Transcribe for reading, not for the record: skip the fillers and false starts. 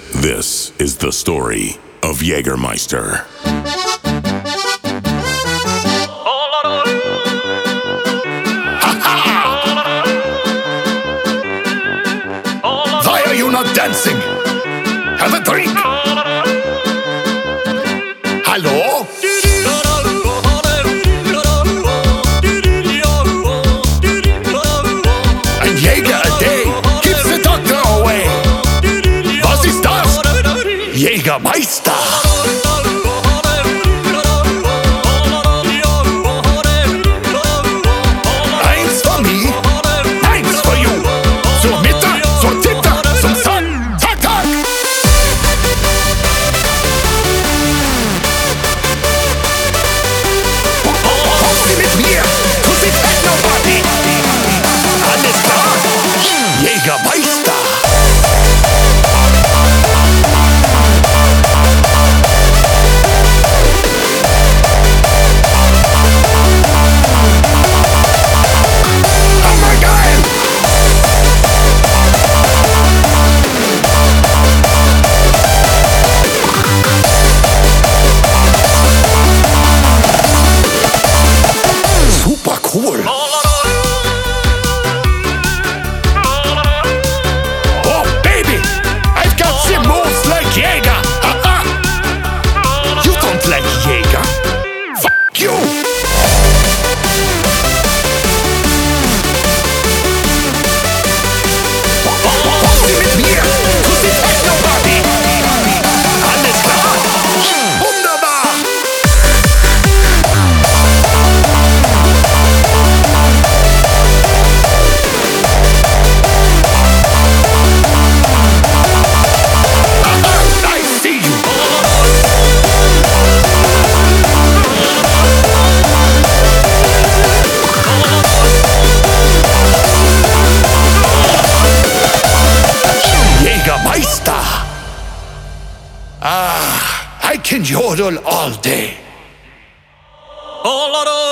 This is the story of Jägermeister. Why are you not dancing? Have a drink. Hallo? Ein Jäger a day keeps the doctor away. Was ist das? Jägermeister. Eins for me, eins for you. Zur Mitte, zur Titte, zum Sun. Tak, tak. Kommen Sie mit mir zu die Techno-Party. Alles klar? Jägermeister. Hammergeil. Super cool. Oh baby, I've got some moves like Jäger. Haha. You don't like Jäger. Fuck you. Kommen Sie mit mir zu die Techno-Party. Alles klar? Wunderbar. I see you. Jägermeister. I can yodel all day.